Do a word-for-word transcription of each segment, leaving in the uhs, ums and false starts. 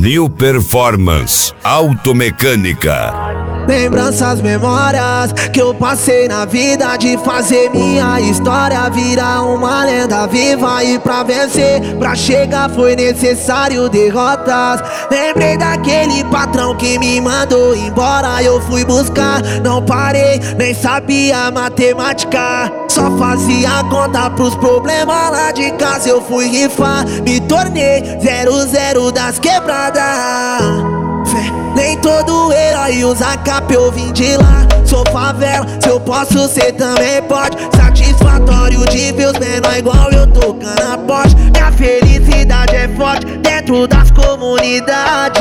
New Performance Automecânica. Lembranças, memórias que eu passei na vida, de fazer minha história virar uma lenda viva. E pra vencer, pra chegar foi necessário derrotas. Lembrei daquele patrão que me mandou embora, eu fui buscar, não parei, nem sabia matemática, só fazia conta pros problemas lá de casa. Eu fui rifar, me tornei zero zero das quebradas. Nem todo herói usa capa, eu vim de lá. Sou favela, se eu posso ser também pode. Satisfatório de ver os menor igual eu tocando a Porsche. Minha felicidade é forte dentro das comunidades,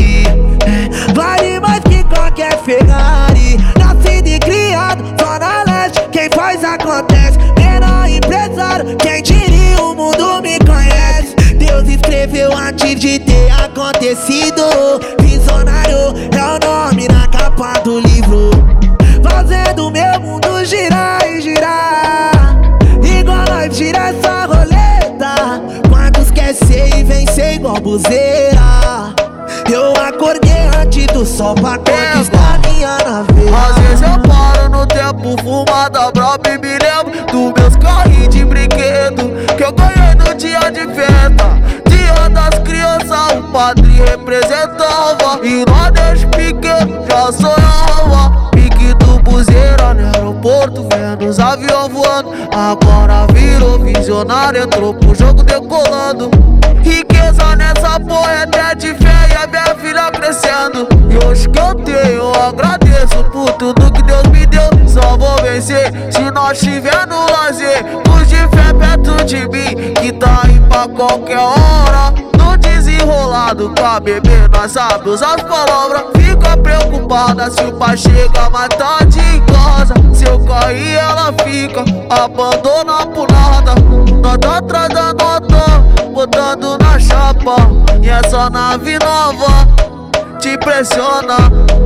é, vale mais que qualquer Ferrari. Nascido e criado, Zona Leste, quem faz acontece. Menor empresário, quem diria o mundo me conhece. Deus escreveu antes de ter acontecido. Visionário é o nome na capa do livro, fazendo meu mundo girar e girar, igual nós gira essa roleta. Quantos quer ser e vencer igual buzeira? Eu acordei antes do sol pra conquistar minha nave. Às vezes eu paro no tempo, fumada braba e me lembro dos meus carrinhos de brinquedo que eu ganhei no dia de festa. Dia das crianças, o padre representava, e nós desde pequeno já sonhava. Pique do buzeira no aeroporto, vendo os aviões voando. Agora virou visionário, entrou pro jogo decolando. Riqueza nessa porra é até de fé, e a minha filha crescendo. E hoje que eu tenho, eu agradeço por tudo que Deus me deu. Só vou vencer se nós tiver no lazer. Luz de fé perto de mim, que tá aí pra qualquer hora. No desenrolado com a bebê, nós sabe usar as palavras. Fica preocupada se o pai chega mais tarde em casa. Se eu cair ela fica, abandona por nada. Nós tá atrás da nota, botando na chapa, e essa nave nova te pressiona.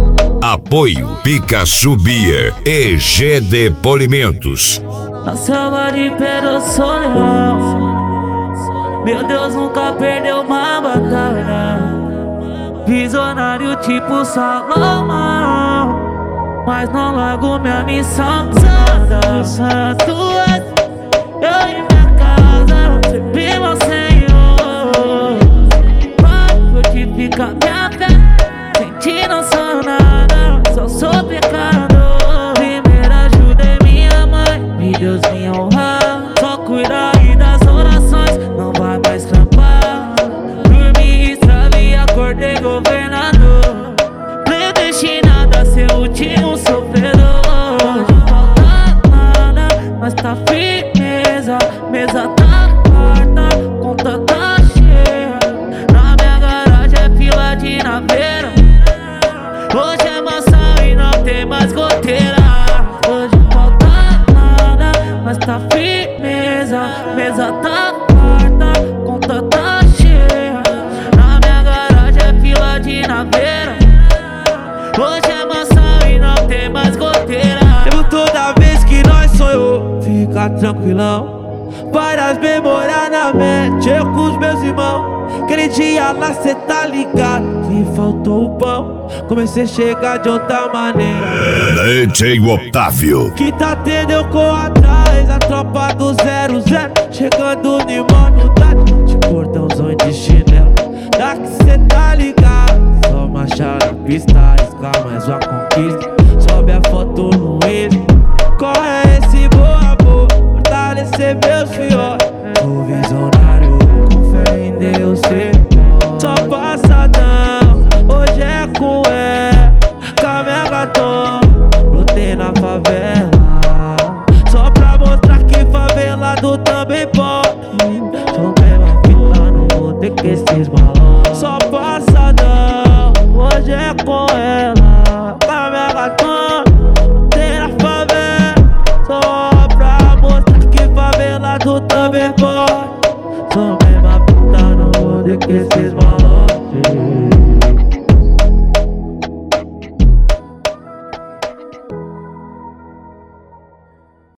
Apoio Pikachu Beer e G D Polimentos. Na selva de pedra eu sou leão. Meu Deus nunca perdeu uma batalha. Visionário tipo Salomão, mas não largo minha missão. Santo, santo és eu em minha casa, sempre meu Senhor. Pode fortificar minha fé, sem ti não sou nada, só sou pecador. Primeiro ajudei minha mãe, me Deus me honrar. Só cuidar aí das orações, não vai mais trampar. Dormi, estralei, acordei governador, predestinado a ser o último sofredor. Não falta nada, mas tá firmeza. Mesa tá farta, conta tá cheia. Na minha garagem é fila de naveira. Hoje é maçã e não tem mais goteira. Hoje não falta nada, mas tá firmeza. Mesa tá farta, conta tá cheia. Na minha garagem é fila de naveira. Hoje é maçã e não tem mais goteira. Lembro toda vez que nós sonhou, fica tranquilão. Várias memórias na mente, eu com os meus irmãos. Aquele dia lá cê tá ligado que faltou o pão. Comecei a chegar de outra maneira. D J Otávio. Que tá tendo eu corro atrás, a tropa do zero zero. Chegando no imunidade, de cordãozão e de chinelo. Daqui cê tá ligado, só marcha na pista, arriscar mais uma conquista. Sobe a foto no Insta,